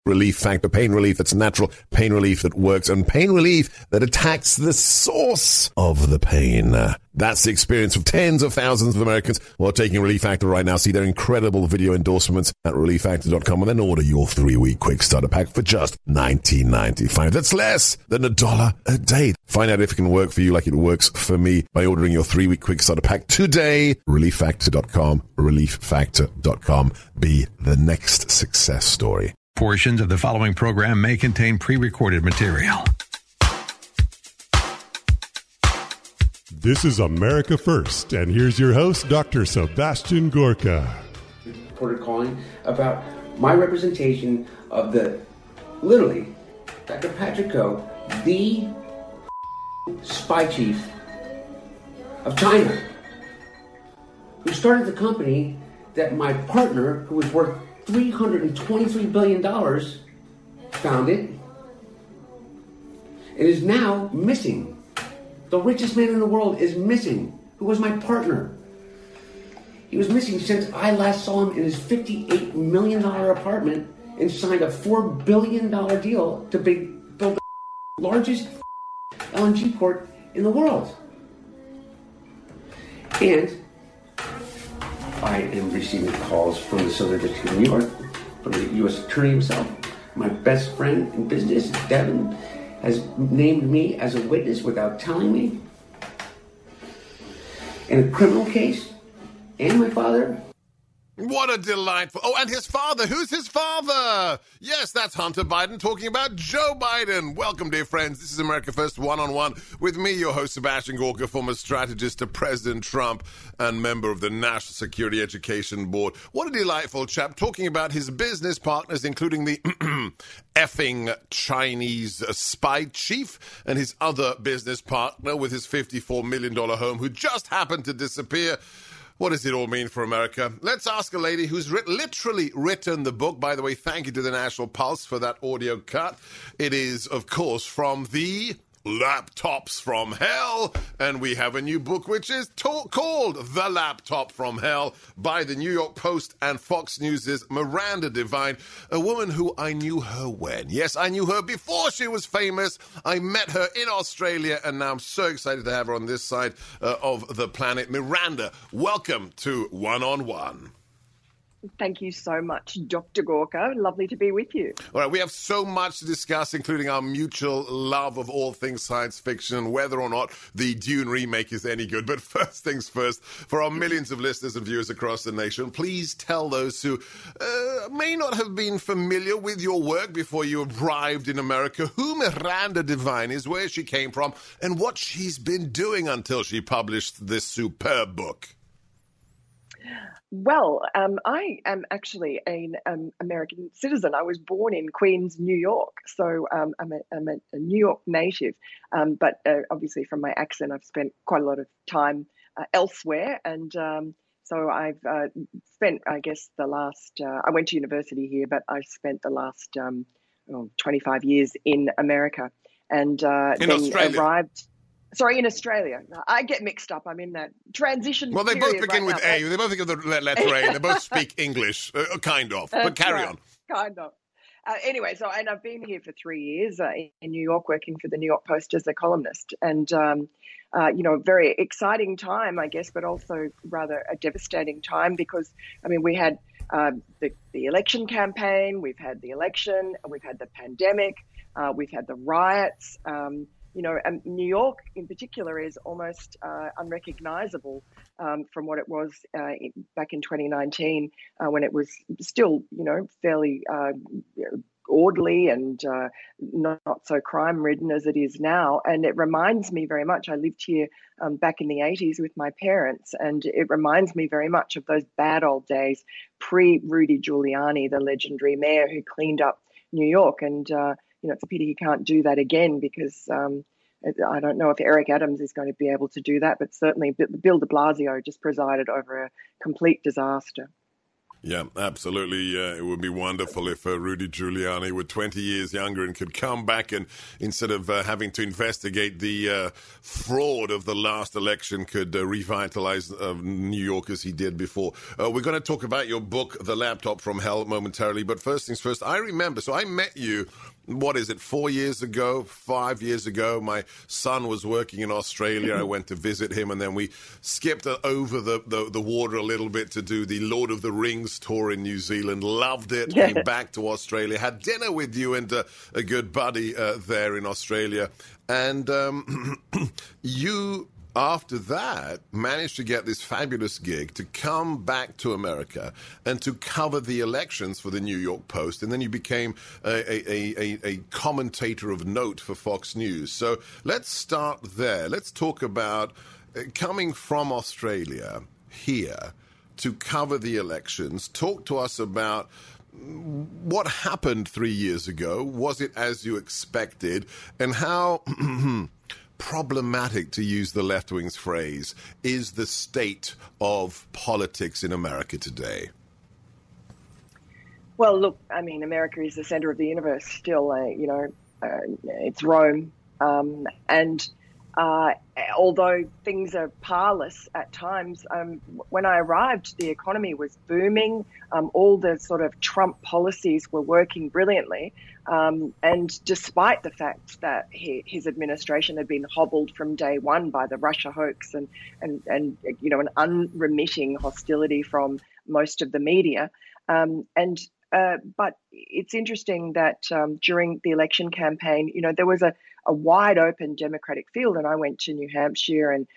Relief Factor. Pain relief that's natural, pain relief that works, and pain relief that attacks the source of the pain. That's the experience of tens of thousands of Americans who are taking Relief Factor right now. See their incredible video endorsements at relieffactor.com and then order your 3-week quick starter pack for just $19.95. That's less than $1 a day. Find out if it can work for you like it works for me by ordering your 3-week quick starter pack today. relieffactor.com, relieffactor.com. Be the next success story. Portions of the following program may contain pre-recorded material. This is America First, and here's your host, Dr. Sebastian Gorka. Reporter calling about my representation of literally, Dr. Patrick Ho, the spy chief of China, who started the company that my partner, who was worth $323 billion, founded, and is now missing. The richest man in the world is missing, who was my partner. He was missing since I last saw him in his $58 million apartment and signed a $4 billion deal to build the largest LNG port in the world. And I am receiving calls from the Southern District of New York, from the U.S. Attorney himself. My best friend in business, Devin, has named me as a witness without telling me in a criminal case, and my father. What a delightful... Oh, and his father. Who's his father? Yes, that's Hunter Biden talking about Joe Biden. Welcome, dear friends. This is America First One-on-One with me, your host, Sebastian Gorka, former strategist to President Trump and member of the National Security Education Board. What a delightful chap talking about his business partners, including the effing Chinese spy chief and his other business partner with his $54 million home who just happened to disappear. What does it all mean for America? Let's ask a lady who's literally written the book. By the way, thank you to the National Pulse for that audio cut. It is, of course, from the Laptops from Hell. And we have a new book which is called The Laptop from Hell by the New York Post and Fox News' Miranda Devine, a woman who I knew her when. Yes, I knew her before she was famous. I met her in Australia, and now I'm so excited to have her on this side of the planet. Miranda, welcome to One-on-One. Thank you so much, Dr. Gorka. Lovely to be with you. All right, we have so much to discuss, including our mutual love of all things science fiction and whether or not the Dune remake is any good. But first things first, for our millions of listeners and viewers across the nation, please tell those who may not have been familiar with your work before you arrived in America who Miranda Devine is, where she came from, and what she's been doing until she published this superb book. Well, I am actually an American citizen. I was born in Queens, New York, so I'm a New York native. But obviously, from my accent, I've spent quite a lot of time elsewhere, and so I've spent, I guess, the last. I went to university here, but I spent the last 25 years in America, and then Australia. arrived. Sorry, in Australia. I get mixed up. I'm in that transition Well, they period both begin right with now. A. They both begin with the letter A. They both speak English, kind of. But carry on. Kind of. Anyway, and I've been here for 3 years in New York, working for the New York Post as a columnist. And, very exciting time, I guess, but also rather a devastating time because, we had the election campaign, we've had the election, we've had the pandemic, we've had the riots. And New York in particular is almost unrecognizable from what it was back in 2019 when it was still, fairly orderly and not so crime-ridden as it is now. And it reminds me very much, I lived here back in the 80s with my parents, and it reminds me very much of those bad old days pre-Rudy Giuliani, the legendary mayor who cleaned up New York. And it's a pity he can't do that again because I don't know if Eric Adams is going to be able to do that, but certainly Bill de Blasio just presided over a complete disaster. Yeah, absolutely. It would be wonderful if Rudy Giuliani were 20 years younger and could come back and instead of having to investigate the fraud of the last election, could revitalize New York as he did before. We're going to talk about your book, The Laptop from Hell, momentarily. But first things first, I remember, so I met you, what is it, 4 years ago, 5 years ago? My son was working in Australia. I went to visit him, and then we skipped over the water a little bit to do the Lord of the Rings tour in New Zealand. Loved it. Yeah. Came back to Australia. Had dinner with you and a good buddy there in Australia. And you, after that, managed to get this fabulous gig to come back to America and to cover the elections for the New York Post. And then you became a commentator of note for Fox News. So let's start there. Let's talk about coming from Australia here to cover the elections. Talk to us about what happened 3 years ago. Was it as you expected? And how problematic, to use the left wing's phrase, is the state of politics in America today? Well, look, I mean, America is the center of the universe still. It's Rome. And although things are parlous at times, when I arrived, the economy was booming. All the sort of Trump policies were working brilliantly. And despite the fact that his administration had been hobbled from day one by the Russia hoax and an unremitting hostility from most of the media. But it's interesting that during the election campaign, there was a wide open Democratic field, and I went to New Hampshire and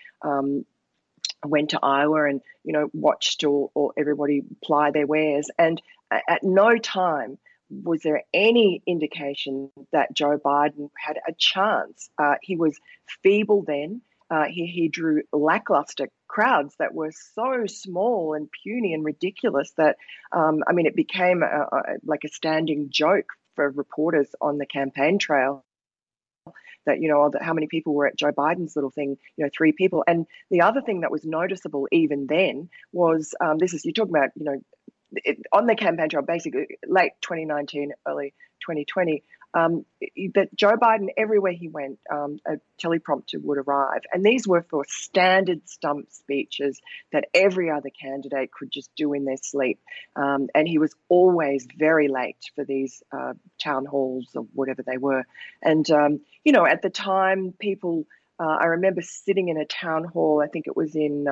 I went to Iowa and, watched all everybody ply their wares. And at no time was there any indication that Joe Biden had a chance. He was feeble then. He drew lackluster crowds that were so small and puny and ridiculous that, it became like a standing joke for reporters on the campaign trail that, how many people were at Joe Biden's little thing, 3 people. And the other thing that was noticeable even then was, you're talking about, on the campaign trail, basically late 2019, early 2020, that Joe Biden, everywhere he went, a teleprompter would arrive. And these were for standard stump speeches that every other candidate could just do in their sleep. And he was always very late for these town halls or whatever they were. And, at the time, people, I remember sitting in a town hall, I think it was in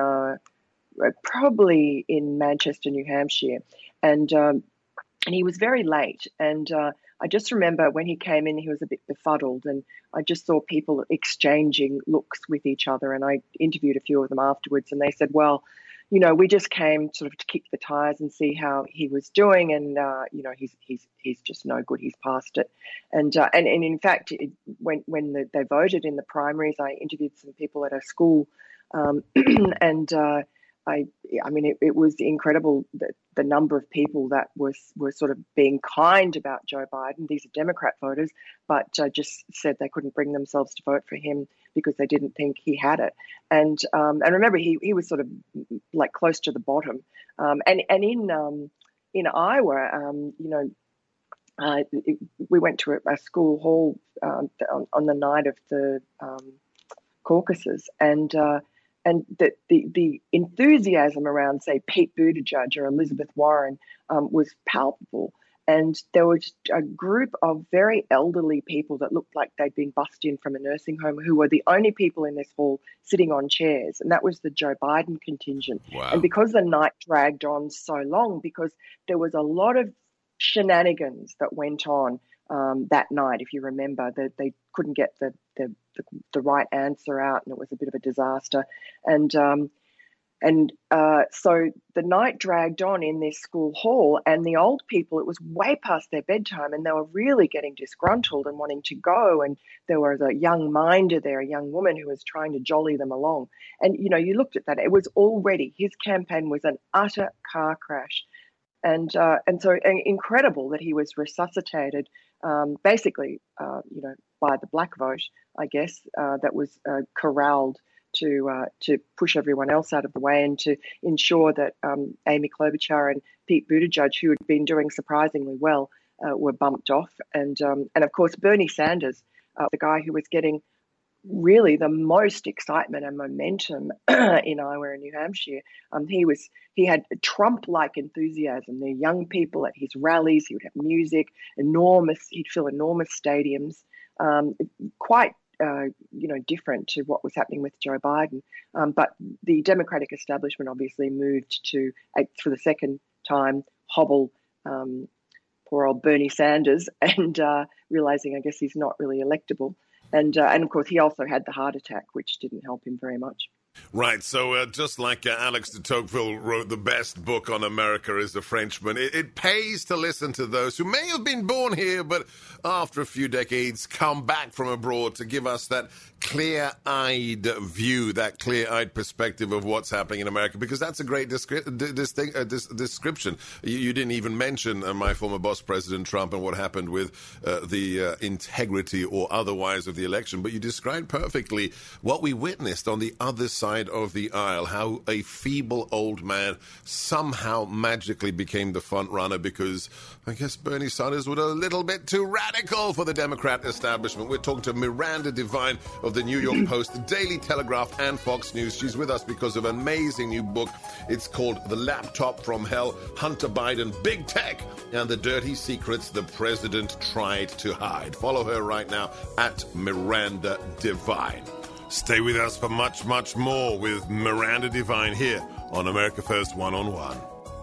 probably in Manchester, New Hampshire, and he was very late. And I just remember when he came in, he was a bit befuddled, and I just saw people exchanging looks with each other. And I interviewed a few of them afterwards, and they said, well, we just came sort of to kick the tires and see how he was doing, and he's just no good. He's past it. And in fact, when they voted in the primaries, I interviewed some people at a school, and it was incredible that the number of people that were sort of being kind about Joe Biden. These are Democrat voters, but just said they couldn't bring themselves to vote for him because they didn't think he had it. And remember, he was sort of like close to the bottom. And in Iowa, we went to a school hall on the night of the caucuses, and the enthusiasm around, say, Pete Buttigieg or Elizabeth Warren was palpable. And there was a group of very elderly people that looked like they'd been bussed in from a nursing home who were the only people in this hall sitting on chairs. And that was the Joe Biden contingent. Wow. And because the night dragged on so long, because there was a lot of shenanigans that went on that night, if you remember, that they couldn't get the right answer out, and it was a bit of a disaster. And so the night dragged on in this school hall, and the old people, it was way past their bedtime, and they were really getting disgruntled and wanting to go. And there was a young minder there, a young woman who was trying to jolly them along. And, you looked at that, it was already, his campaign was an utter car crash. And so incredible that he was resuscitated, basically, by the black vote, I guess, that was corralled to push everyone else out of the way and to ensure that Amy Klobuchar and Pete Buttigieg, who had been doing surprisingly well, were bumped off. And of course, Bernie Sanders, the guy who was getting really the most excitement and momentum in Iowa and New Hampshire. He had Trump-like enthusiasm. The young people at his rallies, he would have music, he'd fill enormous stadiums, quite different to what was happening with Joe Biden. But the Democratic establishment obviously moved to, for the second time, hobble poor old Bernie Sanders and realizing, I guess, he's not really electable. And of course, he also had the heart attack, which didn't help him very much. Right, so just like Alex de Tocqueville wrote the best book on America is a Frenchman, it pays to listen to those who may have been born here, but after a few decades come back from abroad to give us that clear-eyed view, that clear-eyed perspective of what's happening in America, because that's a great description. You didn't even mention my former boss, President Trump, and what happened with the integrity or otherwise of the election, but you described perfectly what we witnessed on the other side of the aisle, how a feeble old man somehow magically became the front runner because I guess Bernie Sanders was a little bit too radical for the Democrat establishment. We're talking to Miranda Devine of the New York Post, the Daily Telegraph, and Fox News. She's with us because of an amazing new book. It's called The Laptop from Hell, Hunter Biden, Big Tech, and the Dirty Secrets the President Tried to Hide. Follow her right now at Miranda Devine. Stay with us for much, much more with Miranda Devine here on America First One-on-One.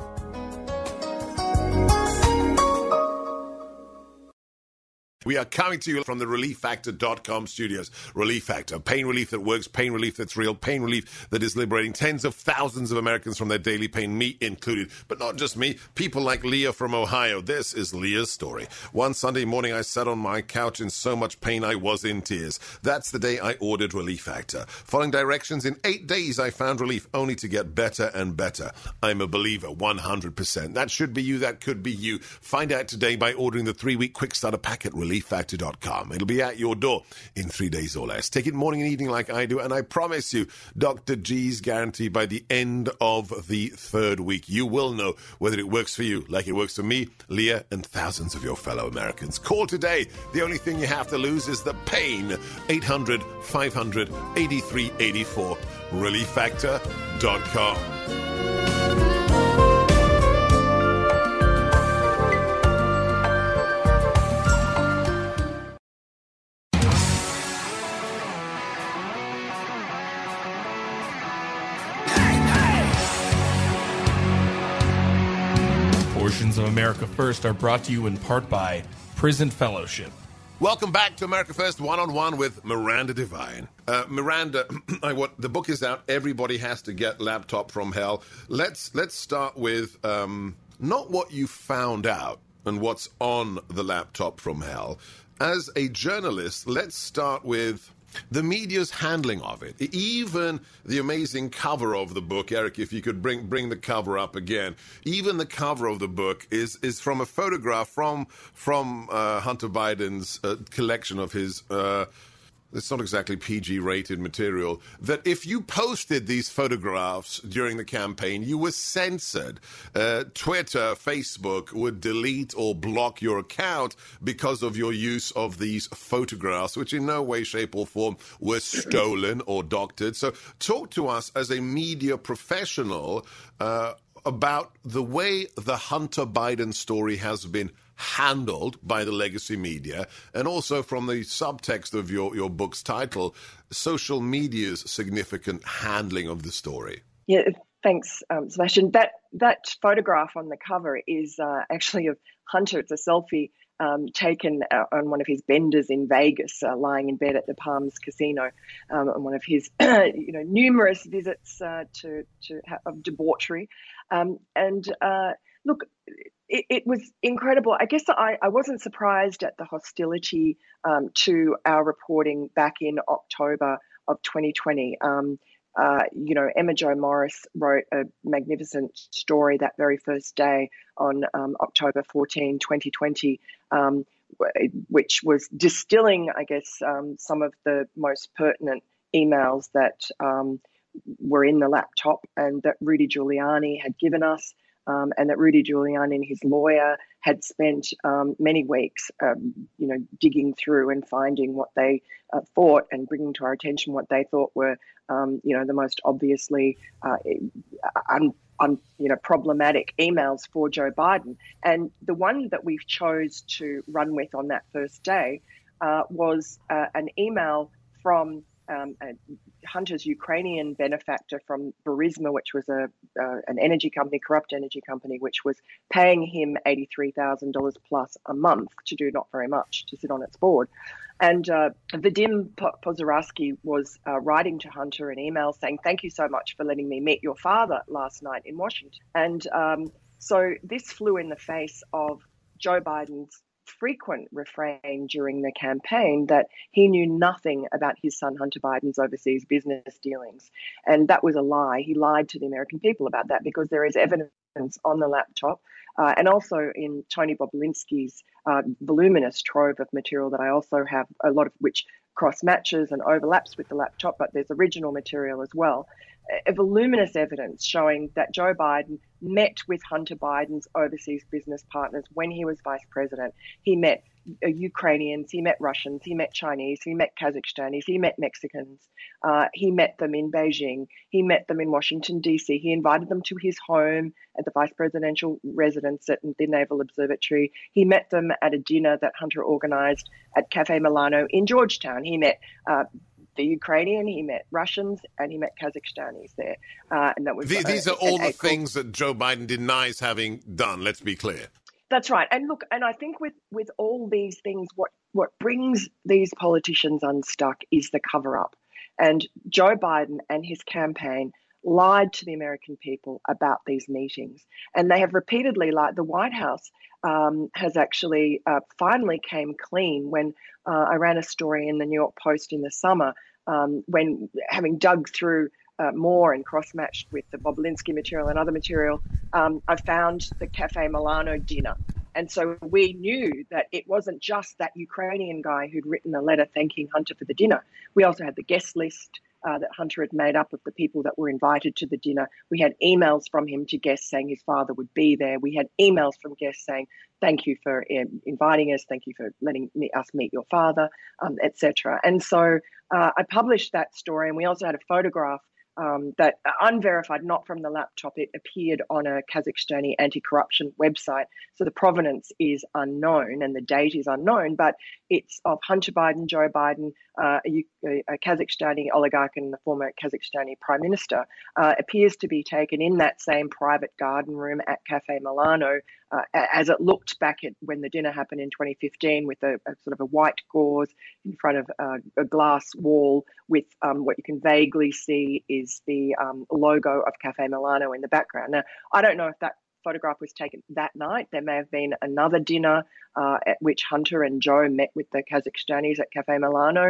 We are coming to you from the ReliefFactor.com studios. Relief Factor, pain relief that works, pain relief that's real, pain relief that is liberating tens of thousands of Americans from their daily pain, me included. But not just me, people like Leah from Ohio. This is Leah's story. One Sunday morning, I sat on my couch in so much pain I was in tears. That's the day I ordered Relief Factor. Following directions, in 8 days, I found relief, only to get better and better. I'm a believer, 100%. That should be you, that could be you. Find out today by ordering the 3-week quick starter pack at ReliefFactor.com. It'll be at your door in 3 days or less. Take it morning and evening like I do, and I promise you, Dr. G's guarantee by the end of the 3rd week, you will know whether it works for you like it works for me, Leah, and thousands of your fellow Americans. Call today. The only thing you have to lose is the pain. 800-500-8384. ReliefFactor.com. Portions of America First are brought to you in part by Prison Fellowship. Welcome back to America First One-on-One with Miranda Devine. Miranda, the book is out. Everybody has to get Laptop from Hell. Let's start with not what you found out and what's on the Laptop from Hell. As a journalist, let's start with the media's handling of it. Even the amazing cover of the book, Eric, if you could bring the cover up again. Even the cover of the book is from a photograph from Hunter Biden's collection of his it's not exactly PG-rated material, that if you posted these photographs during the campaign, you were censored. Twitter, Facebook would delete or block your account because of your use of these photographs, which in no way, shape, or form were stolen or doctored. So talk to us as a media professional about the way the Hunter Biden story has been handled by the legacy media, and also from the subtext of your book's title, social media's significant handling of the story. Yeah, thanks, Sebastian. That photograph on the cover is actually of Hunter. It's a selfie taken on one of his benders in Vegas, lying in bed at the Palms Casino, on one of his numerous visits of debauchery. Look, it was incredible. I guess I wasn't surprised at the hostility to our reporting back in October of 2020. Emma Jo Morris wrote a magnificent story that very first day on October 14, 2020, which was distilling, I guess, some of the most pertinent emails that were in the laptop and that Rudy Giuliani had given us, and that Rudy Giuliani and his lawyer had spent many weeks, digging through and finding what they thought and bringing to our attention what they thought were, the most obviously problematic emails for Joe Biden. And the one that we chose to run with on that first day was an email from Hunter's Ukrainian benefactor from Burisma, which was an energy company, corrupt energy company, which was paying him $83,000 plus a month to do not very much, to sit on its board. And Vadim Pozorowski was writing to Hunter an email saying, "Thank you so much for letting me meet your father last night in Washington." And so this flew in the face of Joe Biden's frequent refrain during the campaign that he knew nothing about his son Hunter Biden's overseas business dealings. And that was a lie. He lied to the American people about that because there is evidence on the laptop and also in Tony Bobulinski's voluminous trove of material that I also have, a lot of which cross-matches and overlaps with the laptop, but there's original material as well. A voluminous evidence showing that Joe Biden met with Hunter Biden's overseas business partners when he was vice president. He met Ukrainians, he met Russians, he met Chinese, he met Kazakhstanis, he met Mexicans. He met them in Beijing. He met them in Washington, D.C. He invited them to his home at the vice presidential residence at the Naval Observatory. He met them at a dinner that Hunter organized at Cafe Milano in Georgetown. He met the Ukrainian, he met Russians, and he met Kazakhstanis there. And that was these are all the things that Joe Biden denies having done, let's be clear. That's right. And look, and I think with all these things, what brings these politicians unstuck is the cover-up. And Joe Biden and his campaign lied to the American people about these meetings. And they have repeatedly lied. The White House has actually finally came clean when I ran a story in the New York Post in the summer when, having dug through more and cross-matched with the Bobulinski material and other material, I found the Cafe Milano dinner. And so we knew that it wasn't just that Ukrainian guy who'd written a letter thanking Hunter for the dinner. We also had the guest list that Hunter had made up of the people that were invited to the dinner. We had emails from him to guests saying his father would be there. We had emails from guests saying, "Thank you for inviting us. Thank you for letting us meet your father," etc. And so I published that story, and we also had a photograph that unverified, not from the laptop. It appeared on a Kazakhstani anti-corruption website. So the provenance is unknown and the date is unknown, but it's of Hunter Biden, Joe Biden, a Kazakhstani oligarch and the former Kazakhstani prime minister, appears to be taken in that same private garden room at Cafe Milano, as it looked back at when the dinner happened in 2015, with a sort of a white gauze in front of a glass wall with what you can vaguely see is the logo of Cafe Milano in the background. Now, I don't know if that photograph was taken that night. There may have been another dinner at which Hunter and Joe met with the Kazakhstanis at Cafe Milano.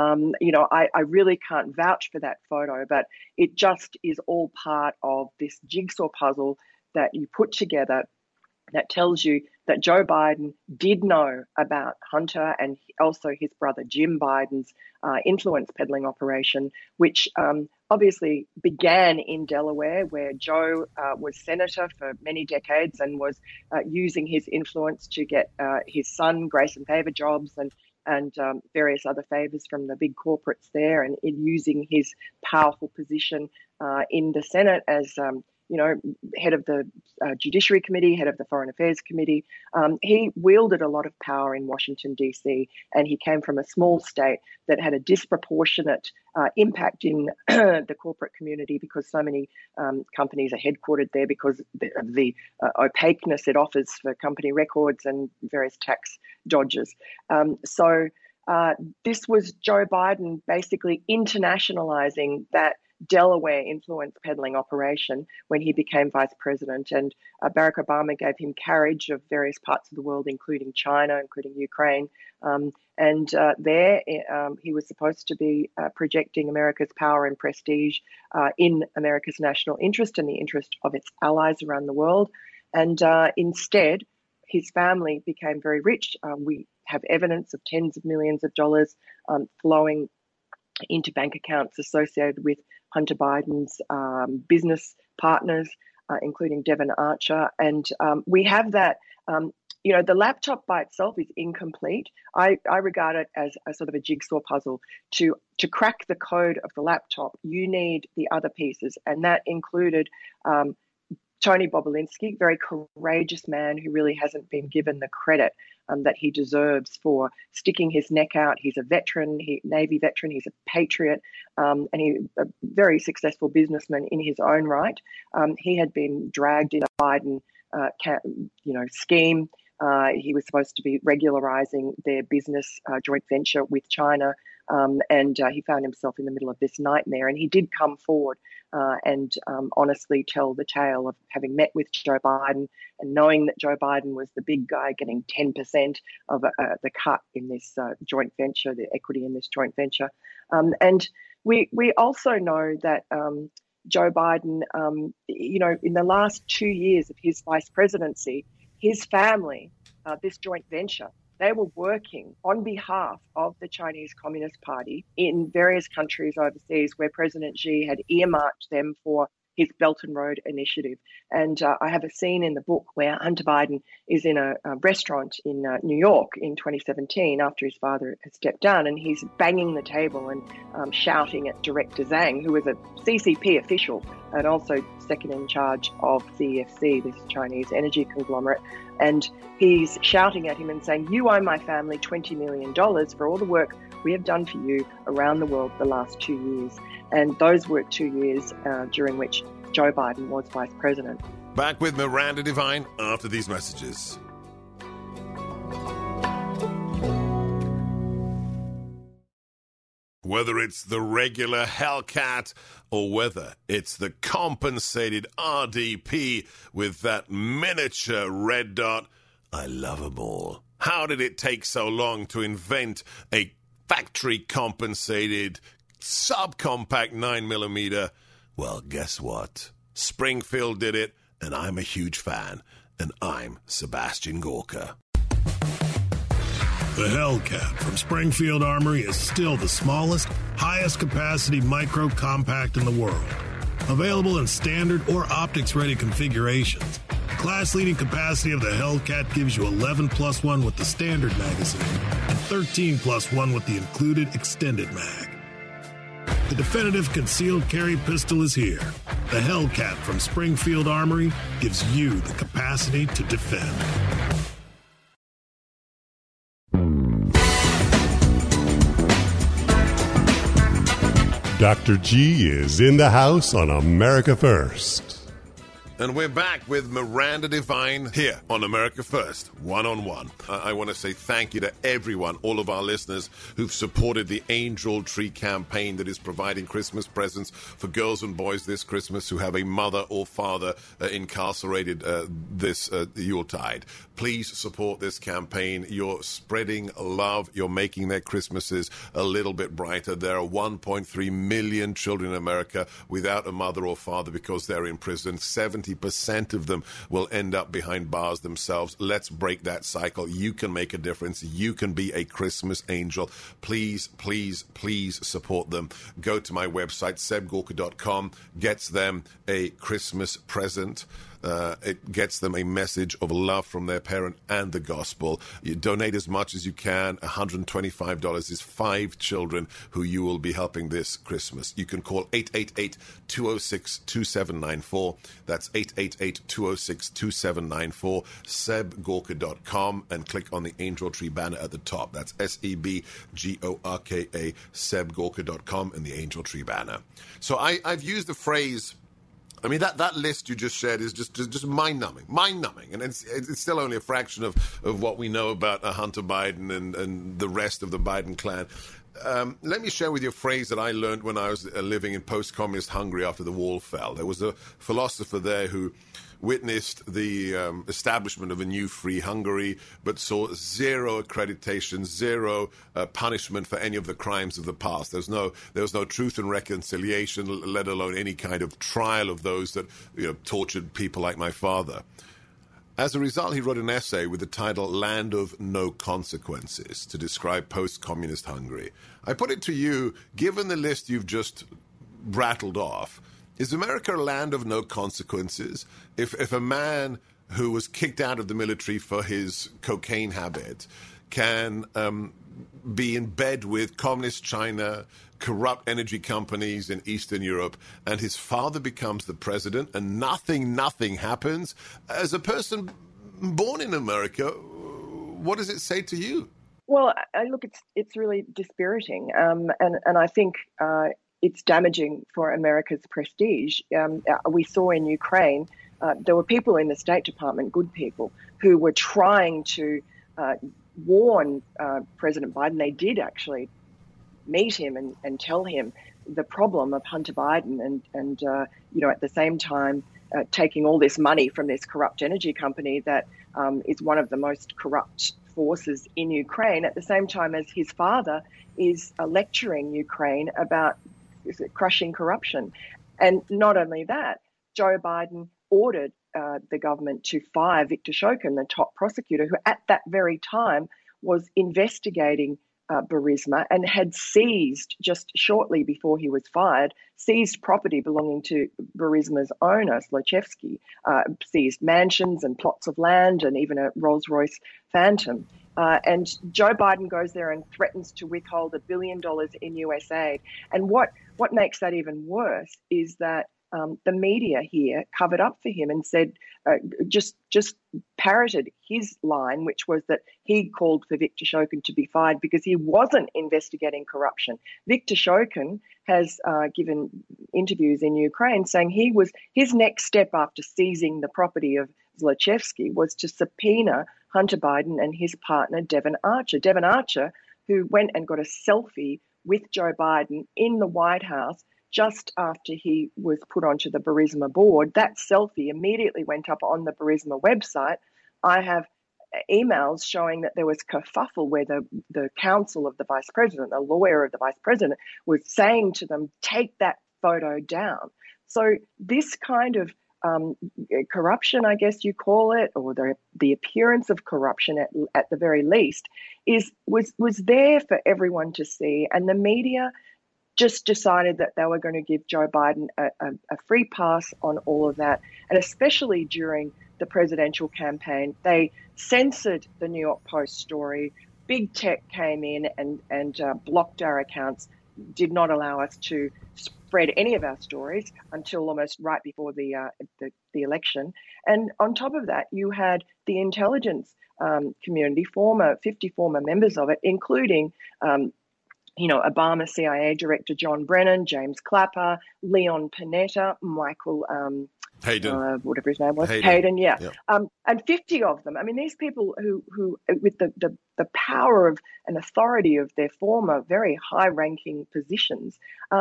I really can't vouch for that photo, but it just is all part of this jigsaw puzzle that you put together that tells you that Joe Biden did know about Hunter and also his brother Jim Biden's influence peddling operation, which obviously began in Delaware, where Joe was senator for many decades and was using his influence to get his son grace and favor jobs and various other favors from the big corporates there, and in using his powerful position in the Senate as head of the Judiciary Committee, head of the Foreign Affairs Committee. He wielded a lot of power in Washington, D.C., and he came from a small state that had a disproportionate impact in the corporate community because so many companies are headquartered there because of the opaqueness it offers for company records and various tax dodges. So this was Joe Biden basically internationalizing that Delaware influence peddling operation when he became vice president. And Barack Obama gave him carriage of various parts of the world, including China, including Ukraine. There he was supposed to be projecting America's power and prestige in America's national interest and the interest of its allies around the world. And instead, his family became very rich. We have evidence of tens of millions of dollars flowing into bank accounts associated with Hunter Biden's business partners, including Devon Archer. And we have that, the laptop by itself is incomplete. I regard it as a sort of a jigsaw puzzle. To crack the code of the laptop, you need the other pieces. And that included Tony Bobulinski, very courageous man who really hasn't been given the credit that he deserves for sticking his neck out. He's a veteran, Navy veteran, he's a patriot, and he's a very successful businessman in his own right. He had been dragged in a Biden scheme. He was supposed to be regularizing their business joint venture with China, and he found himself in the middle of this nightmare. And he did come forward and honestly tell the tale of having met with Joe Biden and knowing that Joe Biden was the big guy getting 10% of the cut in this joint venture, the equity in this joint venture. And we also know that Joe Biden, in the last 2 years of his vice presidency, his family, this joint venture, they were working on behalf of the Chinese Communist Party in various countries overseas where President Xi had earmarked them for his Belt and Road Initiative. And I have a scene in the book where Hunter Biden is in a restaurant in New York in 2017 after his father had stepped down, and he's banging the table and shouting at Director Zhang, who was a CCP official and also second in charge of CEFC, this Chinese energy conglomerate. And he's shouting at him and saying, "You owe my family $20 million for all the work we have done for you around the world the last 2 years." And those were 2 years during which Joe Biden was vice president. Back with Miranda Devine after these messages. Whether it's the regular Hellcat or whether it's the compensated RDP with that miniature red dot, I love them all. How did it take so long to invent a factory-compensated subcompact 9mm? Well, guess what? Springfield did it, and I'm a huge fan. And I'm Sebastian Gorka. The Hellcat from Springfield Armory is still the smallest, highest capacity micro compact in the world. Available in standard or optics-ready configurations. The class-leading capacity of the Hellcat gives you 11+1 with the standard magazine and 13+1 with the included extended mag. The definitive concealed carry pistol is here. The Hellcat from Springfield Armory gives you the capacity to defend. Dr. G is in the house on America First. And we're back with Miranda Devine here on America First, one-on-one. I want to say thank you to everyone, all of our listeners who've supported the Angel Tree campaign that is providing Christmas presents for girls and boys this Christmas who have a mother or father incarcerated this Yuletide. Please support this campaign. You're spreading love. You're making their Christmases a little bit brighter. There are 1.3 million children in America without a mother or father because they're in prison. 70% of them will end up behind bars themselves. Let's break that cycle. You can make a difference. You can be a Christmas angel. Please, please, please support them. Go to my website, sebgorka.com. Gets them a Christmas present. It gets them a message of love from their parent and the gospel. You donate as much as you can. $125 is 5 children who you will be helping this Christmas. You can call 888-206-2794. That's 888-206-2794, sebgorka.com, and click on the Angel Tree banner at the top. That's SEBGORKA, sebgorka.com, and the Angel Tree banner. So I've used the phrase, I mean, that list you just shared is just mind-numbing. And it's still only a fraction of what we know about Hunter Biden and the rest of the Biden clan. Let me share with you a phrase that I learned when I was living in post-communist Hungary after the wall fell. There was a philosopher there who witnessed the establishment of a new free Hungary, but saw zero accreditation, zero punishment for any of the crimes of the past. There was no truth and reconciliation, let alone any kind of trial of those that tortured people like my father. As a result, he wrote an essay with the title Land of No Consequences to describe post-communist Hungary. I put it to you, given the list you've just rattled off, is America a land of no consequences? If a man who was kicked out of the military for his cocaine habit can be in bed with communist China, corrupt energy companies in Eastern Europe, and his father becomes the president and nothing happens, as a person born in America, what does it say to you? Well, look, it's really dispiriting, and I think it's damaging for America's prestige. We saw in Ukraine, there were people in the State Department, good people, who were trying to warn President Biden. They did actually meet him and tell him the problem of Hunter Biden and at the same time taking all this money from this corrupt energy company that is one of the most corrupt forces in Ukraine, at the same time as his father is lecturing Ukraine about crushing corruption. And not only that, Joe Biden ordered the government to fire Viktor Shokin, the top prosecutor, who at that very time was investigating Burisma and had seized, just shortly before he was fired, seized property belonging to Burisma's owner, Zlochevsky, seized mansions and plots of land and even a Rolls-Royce Phantom. And Joe Biden goes there and threatens to withhold $1 billion in US aid. And what makes that even worse is that the media here covered up for him and said, just parroted his line, which was that he called for Viktor Shokin to be fired because he wasn't investigating corruption. Viktor Shokin has given interviews in Ukraine saying his next step after seizing the property of Zlochevsky was to subpoena Hunter Biden and his partner, Devon Archer. Devon Archer, who went and got a selfie with Joe Biden in the White House just after he was put onto the Burisma board. That selfie immediately went up on the Burisma website. I have emails showing that there was kerfuffle where the counsel of the vice president, the lawyer of the vice president, was saying to them, take that photo down. So this kind of corruption, I guess you call it, or the appearance of corruption at the very least, was there for everyone to see. And the media just decided that they were going to give Joe Biden a free pass on all of that. And especially during the presidential campaign, they censored the New York Post story. Big tech came in and blocked our accounts, did not allow us to spread any of our stories until almost right before the election. And on top of that, you had the intelligence community, 50 former members of it, including Obama CIA Director John Brennan, James Clapper, Leon Panetta, Michael Hayden, whatever his name was, Hayden, yeah. And 50 of them. I mean, these people who with the power of and authority of their former very high-ranking positions,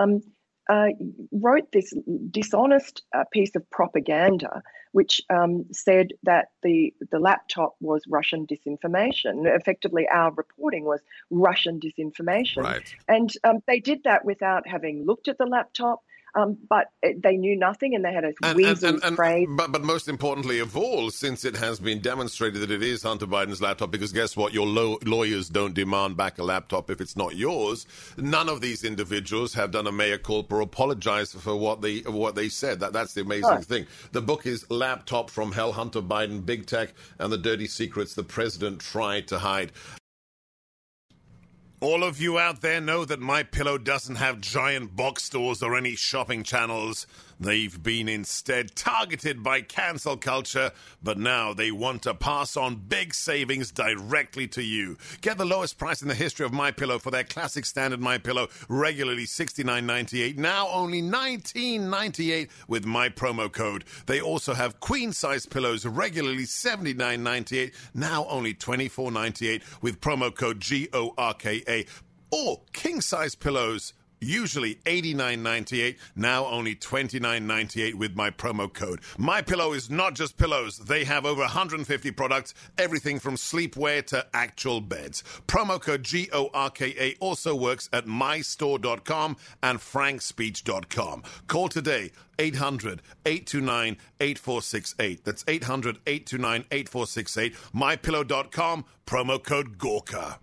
wrote this dishonest piece of propaganda, which said that the laptop was Russian disinformation. Effectively, our reporting was Russian disinformation. Right. And they did that without having looked at the laptop. But they knew nothing, and they had a weasel phrase. But most importantly of all, since it has been demonstrated that it is Hunter Biden's laptop, because guess what? Your lawyers don't demand back a laptop if it's not yours. None of these individuals have done a mea culpa or apologized for what they said. That's the amazing thing. The book is Laptop from Hell, Hunter Biden, Big Tech, and the Dirty Secrets the President Tried to Hide. All of you out there know that MyPillow doesn't have giant box stores or any shopping channels. They've been instead targeted by cancel culture, but now they want to pass on big savings directly to you. Get the lowest price in the history of MyPillow for their classic standard MyPillow, regularly $69.98, now only $19.98 with my promo code. They also have queen-size pillows, regularly $79.98, now only $24.98 with promo code GORKA, or king-size pillows, Usually $89.98, now only $29.98 with my promo code. MyPillow is not just pillows. They have over 150 products, everything from sleepwear to actual beds. Promo code GORKA also works at mystore.com and frankspeech.com. Call today, 800-829-8468. That's 800-829-8468. MyPillow.com, promo code GORKA.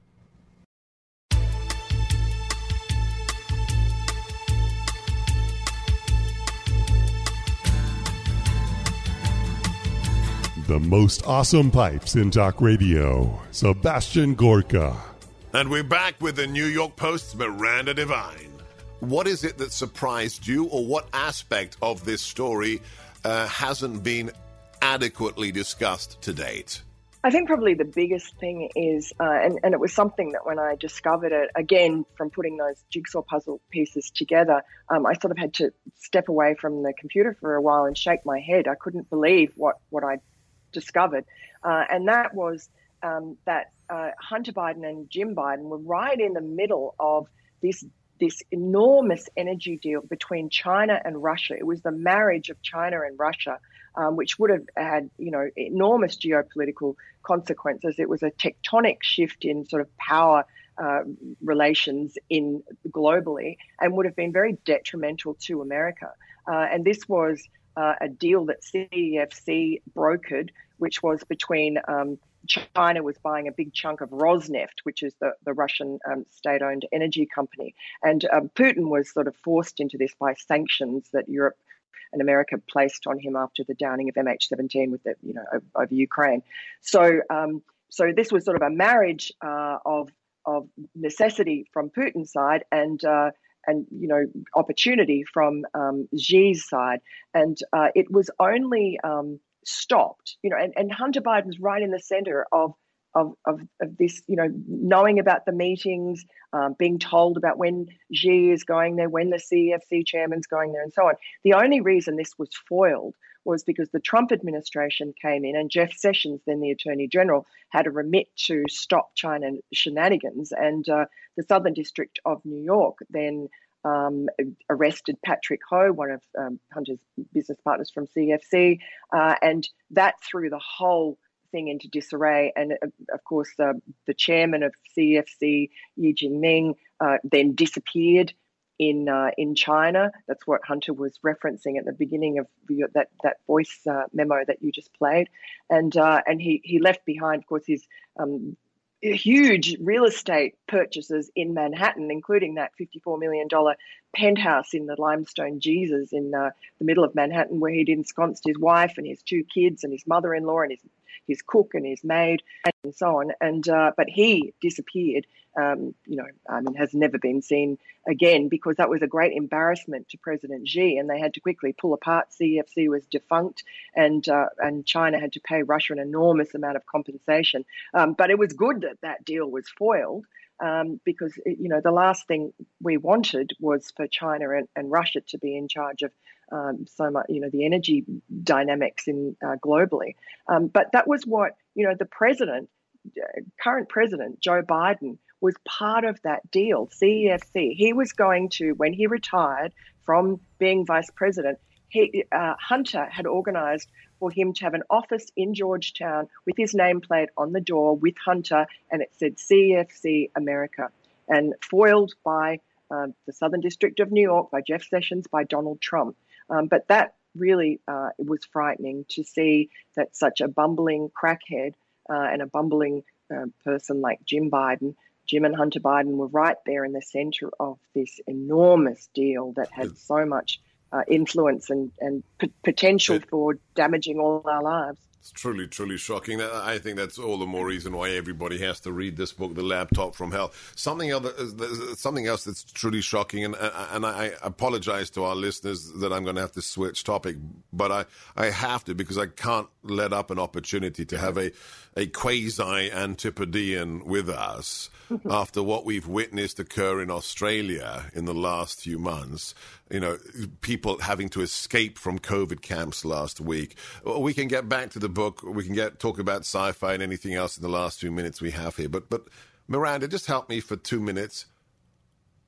The most awesome pipes in talk radio. Sebastian Gorka. And we're back with the New York Post's Miranda Devine. What is it that surprised you, or what aspect of this story hasn't been adequately discussed to date? I think probably the biggest thing is, and it was something that when I discovered it, again, from putting those jigsaw puzzle pieces together, I sort of had to step away from the computer for a while and shake my head. I couldn't believe what I discovered. And that was that Hunter Biden and Jim Biden were right in the middle of this enormous energy deal between China and Russia. It was the marriage of China and Russia, which would have had, enormous geopolitical consequences. It was a tectonic shift in sort of power relations globally, and would have been very detrimental to America. And this was a deal that CEFC brokered, which was between China was buying a big chunk of Rosneft, which is the Russian state-owned energy company. And Putin was sort of forced into this by sanctions that Europe and America placed on him after the downing of MH17 with over Ukraine. So this was sort of a marriage of necessity from Putin's side and opportunity from Xi's side. And it was only stopped, and Hunter Biden's right in the center of this, knowing about the meetings, being told about when Xi is going there, when the CEFC chairman's going there, and so on. The only reason this was foiled was because the Trump administration came in, and Jeff Sessions, then the Attorney General, had a remit to stop China shenanigans, and the Southern District of New York then arrested Patrick Ho, one of Hunter's business partners from CEFC, and that threw the whole thing into disarray. And of course, the chairman of CEFC, Yi Jinping, then disappeared in China. That's what Hunter was referencing at the beginning of that voice memo that you just played, and he left behind, of course, his huge real estate purchases in Manhattan, including that $54 million penthouse in the Limestone Jesus in the middle of Manhattan, where he'd ensconced his wife and his two kids and his mother-in-law and his cook and his maid and so on. And but he disappeared, has never been seen again, because that was a great embarrassment to President Xi, and they had to quickly pull apart. CEFC was defunct, and China had to pay Russia an enormous amount of compensation. But it was good that deal was foiled, because the last thing we wanted was for China and Russia to be in charge of so much, the energy dynamics in globally. But that was what the current president Joe Biden was part of that deal. CEFC. He was going to, when he retired from being vice president, Hunter had organized for him to have an office in Georgetown with his nameplate on the door with Hunter, and it said CEFC America, and foiled by the Southern District of New York, by Jeff Sessions, by Donald Trump. But that really it was frightening to see that such a bumbling crackhead and a bumbling person like Jim and Hunter Biden were right there in the center of this enormous deal that had so much influence and potential for damaging all our lives. It's truly, truly shocking. I think that's all the more reason why everybody has to read this book, The Laptop from Hell. Something else that's truly shocking, and I apologize to our listeners that I'm going to have to switch topic, but I have to, because I can't let up an opportunity to have a quasi-Antipodean with us after what we've witnessed occur in Australia in the last few months. People having to escape from COVID camps last week. We can get back to the book. We can talk about sci-fi and anything else in the last few minutes we have here. But Miranda, just help me for 2 minutes.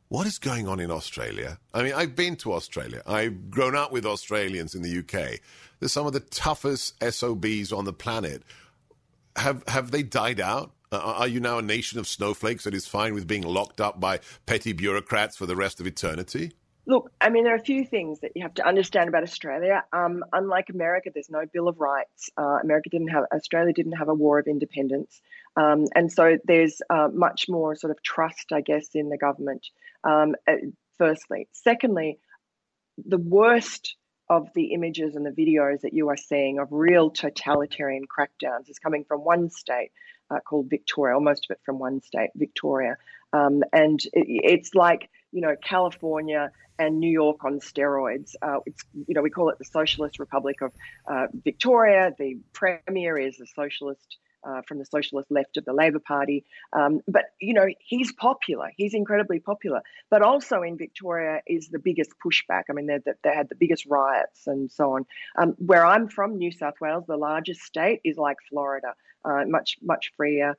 what is going on in Australia? I mean, I've been to Australia. I've grown up with Australians in the UK. They're some of the toughest SOBs on the planet. Have they died out? Are you now a nation of snowflakes that is fine with being locked up by petty bureaucrats for the rest of eternity? Look, I mean, there are a few things that you have to understand about Australia. Unlike America, there's no Bill of Rights. Australia didn't have a war of independence. And so there's much more sort of trust, I guess, in the government, firstly. Secondly, the worst of the images and the videos that you are seeing of real totalitarian crackdowns is coming from one state called Victoria, or most of it from one state, Victoria. And it's like, California and New York on steroids. We call it the Socialist Republic of Victoria. The premier is a socialist from the socialist left of the Labor Party. But he's popular. He's incredibly popular. But also in Victoria is the biggest pushback. I mean, they had the biggest riots and so on. Where I'm from, New South Wales, the largest state, is like Florida, much freer.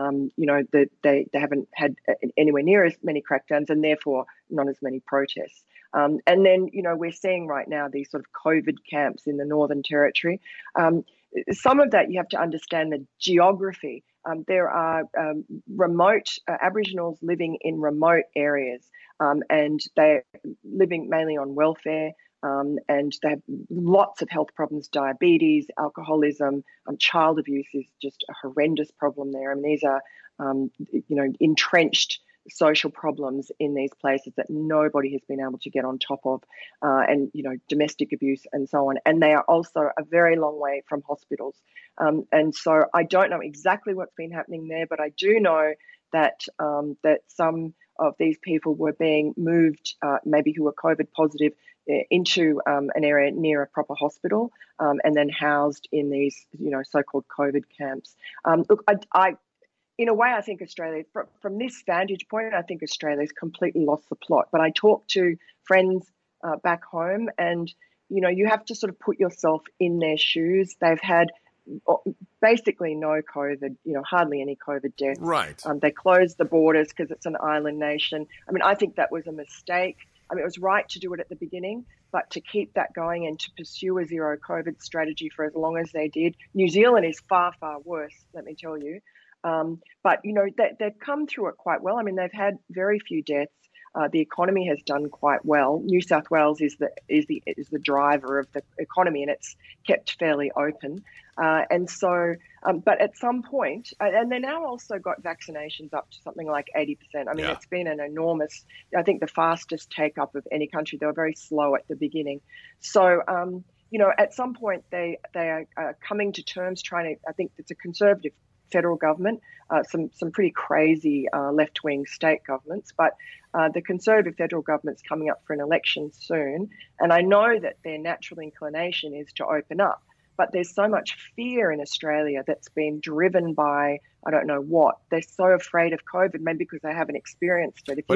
They haven't had anywhere near as many crackdowns and therefore not as many protests. And then, we're seeing right now these sort of COVID camps in the Northern Territory. Some of that you have to understand the geography. There are remote Aboriginals living in remote areas and they're living mainly on welfare. And they have lots of health problems, diabetes, alcoholism, child abuse is just a horrendous problem there. I mean, these are, entrenched social problems in these places that nobody has been able to get on top of, and, domestic abuse and so on. And they are also a very long way from hospitals. And so I don't know exactly what's been happening there, but I do know that that some of these people were being moved, maybe who were COVID positive, into an area near a proper hospital, and then housed in these, so-called COVID camps. Look, I in a way, I think Australia, from this vantage point, I think Australia's completely lost the plot. But I talk to friends back home, and you have to sort of put yourself in their shoes. They've had basically no COVID, hardly any COVID deaths. Right. They closed the borders because it's an island nation. I mean, I think that was a mistake. I mean, it was right to do it at the beginning, but to keep that going and to pursue a zero COVID strategy for as long as they did. New Zealand is far, far worse, let me tell you. But, they've come through it quite well. I mean, they've had very few deaths. The economy has done quite well. New South Wales is the driver of the economy, and it's kept fairly open. And so, but at some point, and they now also got vaccinations up to something like 80%. I mean, It's been an enormous, I think the fastest take up of any country. They were very slow at the beginning. So, at some point they are coming to terms trying to, I think it's a conservative federal government, some pretty crazy left-wing state governments, but the Conservative federal government's coming up for an election soon, and I know that their natural inclination is to open up. But there's so much fear in Australia that's been driven by, I don't know what. They're so afraid of COVID, maybe because they haven't experienced it.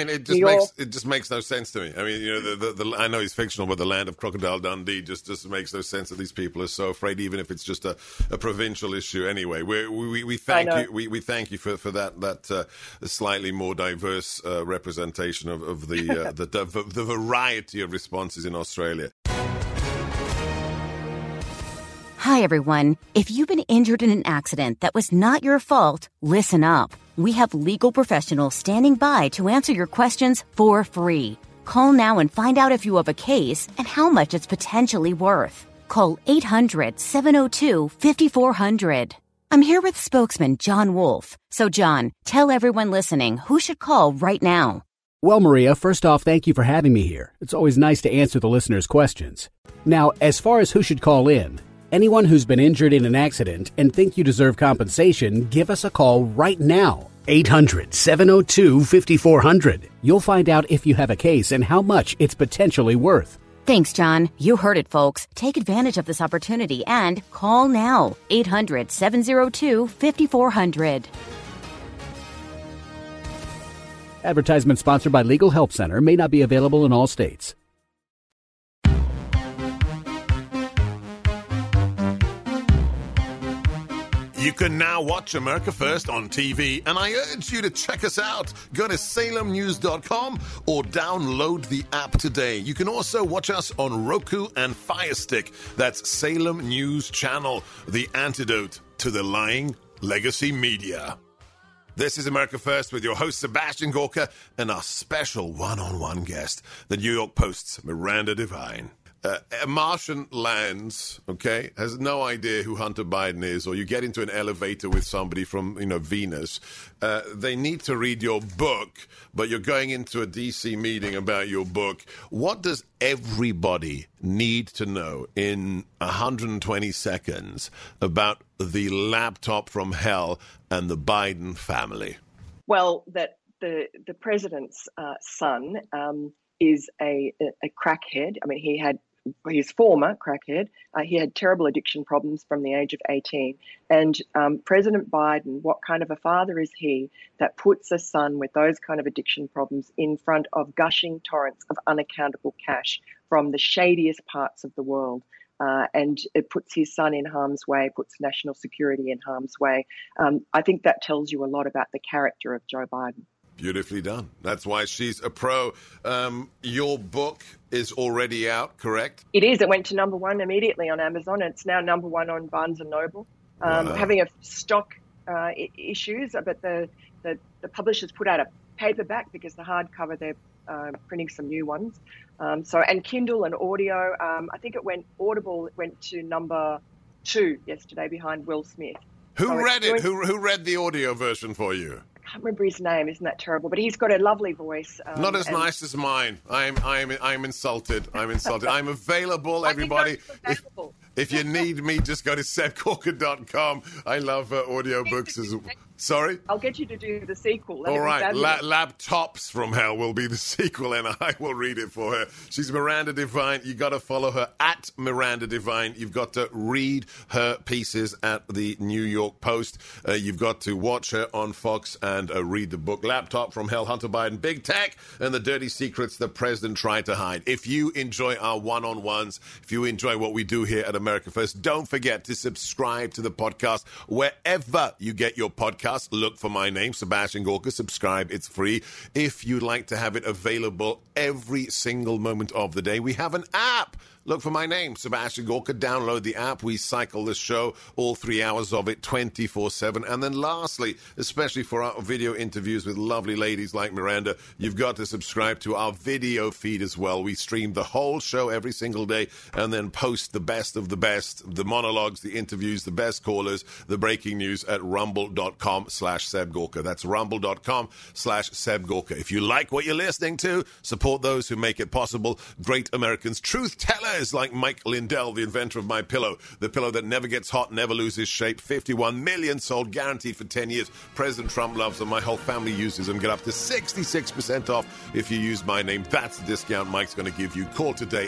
It just makes no sense to me. I mean, I know he's fictional, but the land of Crocodile Dundee just makes no sense that these people are so afraid, even if it's just a provincial issue. Anyway, we thank you. We thank you for that slightly more diverse representation of the variety of responses in Australia. Hi, everyone. If you've been injured in an accident that was not your fault, listen up. We have legal professionals standing by to answer your questions for free. Call now and find out if you have a case and how much it's potentially worth. Call 800-702-5400. I'm here with spokesman John Wolf. So, John, tell everyone listening who should call right now. Well, Maria, first off, thank you for having me here. It's always nice to answer the listeners' questions. Now, as far as who should call in, anyone who's been injured in an accident and think you deserve compensation, give us a call right now. 800-702-5400. You'll find out if you have a case and how much it's potentially worth. Thanks, John. You heard it, folks. Take advantage of this opportunity and call now. 800-702-5400. Advertisement sponsored by Legal Help Center. May not be available in all states. You can now watch America First on TV, and I urge you to check us out. Go to salemnews.com or download the app today. You can also watch us on Roku and Fire Stick. That's Salem News Channel, the antidote to the lying legacy media. This is America First with your host, Sebastian Gorka, and our special one-on-one guest, the New York Post's Miranda Devine. A Martian lands, okay, has no idea who Hunter Biden is, or you get into an elevator with somebody from, Venus. They need to read your book, but you're going into a D.C. meeting about your book. What does everybody need to know in 120 seconds about the laptop from hell and the Biden family? Well, that the president's son is a crackhead. I mean, he's former crackhead. He had terrible addiction problems from the age of 18. And President Biden, what kind of a father is he that puts a son with those kind of addiction problems in front of gushing torrents of unaccountable cash from the shadiest parts of the world? And it puts his son in harm's way, puts national security in harm's way. I think that tells you a lot about the character of Joe Biden. Beautifully done. That's why she's a pro. Your book is already out, correct? It is. It went to number one immediately on Amazon. It's now number one on Barnes & Noble. Wow. Having a stock issues, but the publishers put out a paperback because the hardcover, they're printing some new ones. And Kindle and audio, I think Audible went to number 2 yesterday behind Will Smith. Who read it? Who read the audio version for you? I can't remember his name. Isn't that terrible? But he's got a lovely voice. Not as nice as mine. I'm insulted. I'm available, everybody. If you need me, just go to sebgorka.com. I love audiobooks as well. Sorry? I'll get you to do the sequel. All right. Laptops from Hell will be the sequel, and I will read it for her. She's Miranda Devine. You got to follow her at Miranda Devine. You've got to read her pieces at the New York Post. You've got to watch her on Fox and read the book Laptop from Hell, Hunter Biden, Big Tech, and the Dirty Secrets the President Tried to Hide. If you enjoy our one-on-ones, if you enjoy what we do here at America First, don't forget to subscribe to the podcast wherever you get your podcast. Look for my name, Sebastian Gorka. Subscribe. It's free. If you'd like to have it available every single moment of the day, we have an app. Look for my name, Sebastian Gorka. Download the app. We cycle this show, all 3 hours of it, 24/7. And then lastly, especially for our video interviews with lovely ladies like Miranda, you've got to subscribe to our video feed as well. We stream the whole show every single day and then post the best of the best, the monologues, the interviews, the best callers, the breaking news at rumble.com/SebGorka. That's rumble.com/SebGorka. If you like what you're listening to, support those who make it possible. Great Americans, truth tellers like Mike Lindell, the inventor of MyPillow, the pillow that never gets hot, never loses shape. 51 million sold, guaranteed for 10 years. President Trump loves them. My whole family uses them. Get up to 66% off if you use my name. That's the discount Mike's going to give you. Call today,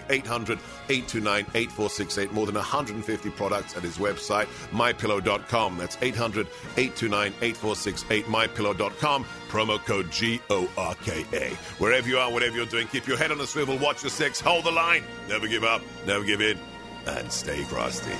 800-829-8468. More than 150 products at his website, mypillow.com. That's 800-829-8468, mypillow.com. Promo code GORKA. Wherever you are, whatever you're doing, keep your head on a swivel, watch your six, hold the line, never give up, never give in, and stay frosty.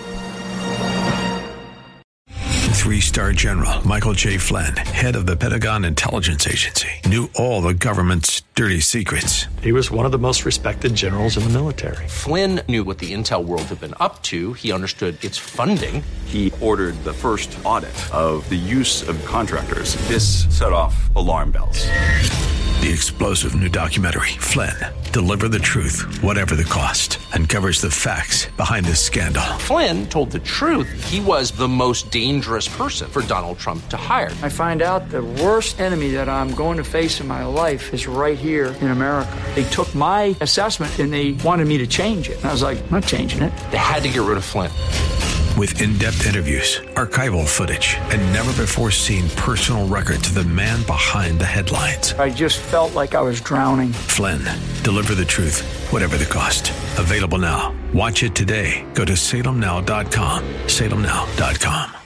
3-star General Michael J. Flynn, head of the Pentagon Intelligence Agency, knew all the government's dirty secrets. He was one of the most respected generals in the military. Flynn knew what the intel world had been up to. He understood its funding. He ordered the first audit of the use of contractors. This set off alarm bells. The explosive new documentary, Flynn, Deliver the Truth, Whatever the Cost, uncovers the facts behind this scandal. Flynn told the truth. He was the most dangerous person for Donald Trump to hire. I find out the worst enemy that I'm going to face in my life is right here in America. They took my assessment and they wanted me to change it. And I was like, I'm not changing it. They had to get rid of Flynn. With in-depth interviews, archival footage, and never-before-seen personal records of the man behind the headlines. I just felt like I was drowning. Flynn, Deliver the Truth, Whatever the Cost. Available now. Watch it today. Go to salemnow.com. salemnow.com.